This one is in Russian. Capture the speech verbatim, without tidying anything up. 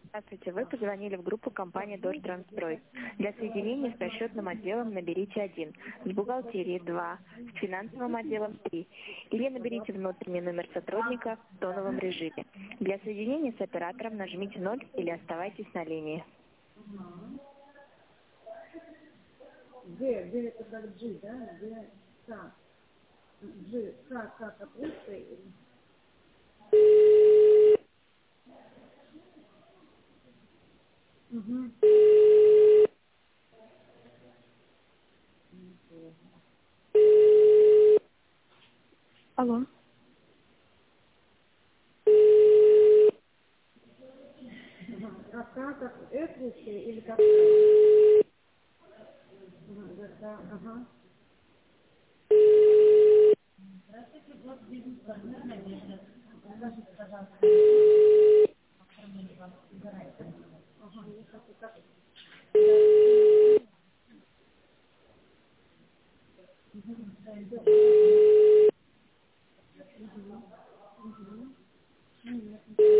Здравствуйте, вы позвонили в группу компании «Дождь-Трансстрой». Для соединения с расчетным отделом наберите один, с бухгалтерией два, с финансовым отделом три, или наберите внутренний номер сотрудника в тоновом режиме. Для соединения с оператором нажмите ноль или оставайтесь на линии. Г, Г это как G, да? Г, К. G, К, К, как русская. Угу. Алло. Ага. А К как С русская или как К? Ага, да, да, ага. Скажите, пожалуйста, ага, я хочу как... Да,